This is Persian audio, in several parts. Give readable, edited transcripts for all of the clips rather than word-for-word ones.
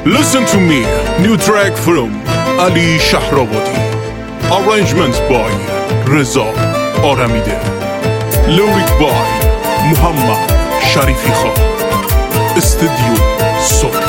Listen to me, new track from Ali Shahrabadi. Arrangements by Reza Aramide. Lyric by Muhammad Sharifi Khan. Studio Soul.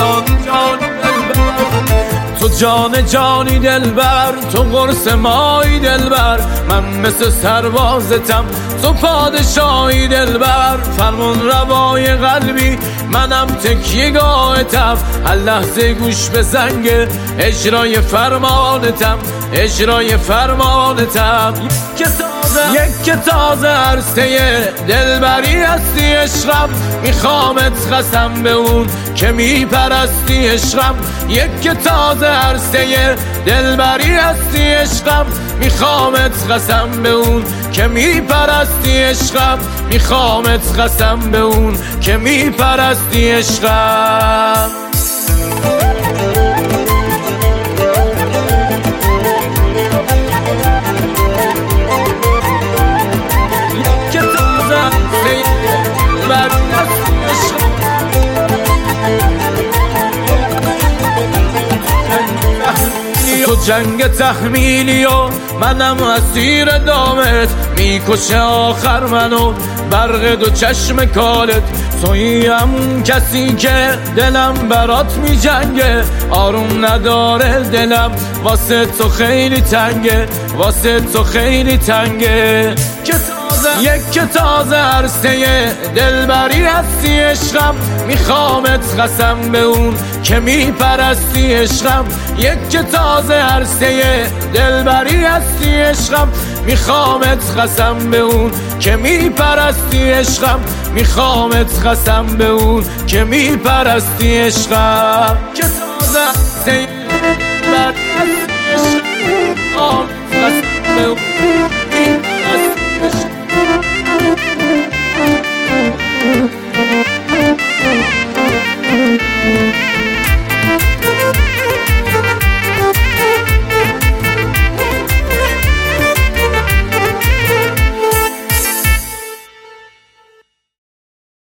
تو جان جانی دلبر، تو قرص مایی دلبر، من مثل سربازتم، تو پادشاهی دلبر، فرمان روای قلبی، منم تکیه‌گاهتم، هر لحظه گوش به زنگ اجرای فرمانتم، اجرای فرمانتم. یک تازه عرصه دلبری هستی عشقم، میخوامت قسم به اون که میپرستی عشقم. یک تازه عرصه دلبری هستی عشقم، میخوامت قسم به اون که میپرستی عشقم، میخوامت قسم به اون که میپرستی عشقم. تو جنگ تحمیلی و منم اسیر دامت، میکشه آخر منو برق دو چشم کالت. توییم کسی که دلم برات میجنگه، آروم نداره دلم، واسه تو خیلی تنگه، واسه تو خیلی تنگه. یک تازه عرصه دلبری هستی عشقم، میخوامت قسم به اون که میپرستی عشقم. یک تازه عرصه دلبری هستی عشقم، میخوامت قسم به اون که میپرستی عشقم، میخوامت قسم به اون که میپرستی عشقم. که تازه عرصه دلبری هستی عشقم، میخوامت قسم به اون که میپرستی عشقم.